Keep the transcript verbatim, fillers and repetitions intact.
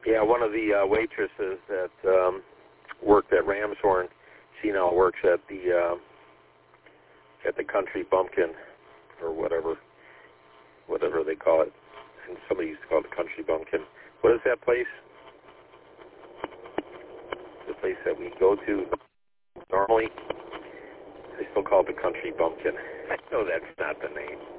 Yeah, one of the uh, waitresses that um, worked at Ramshorn, she now works at the uh, at the Country Bumpkin, or whatever, whatever they call it. And somebody used to call it the Country Bumpkin. What is that place? The place that we go to normally. They still call it the Country Bumpkin. I know that's not the name.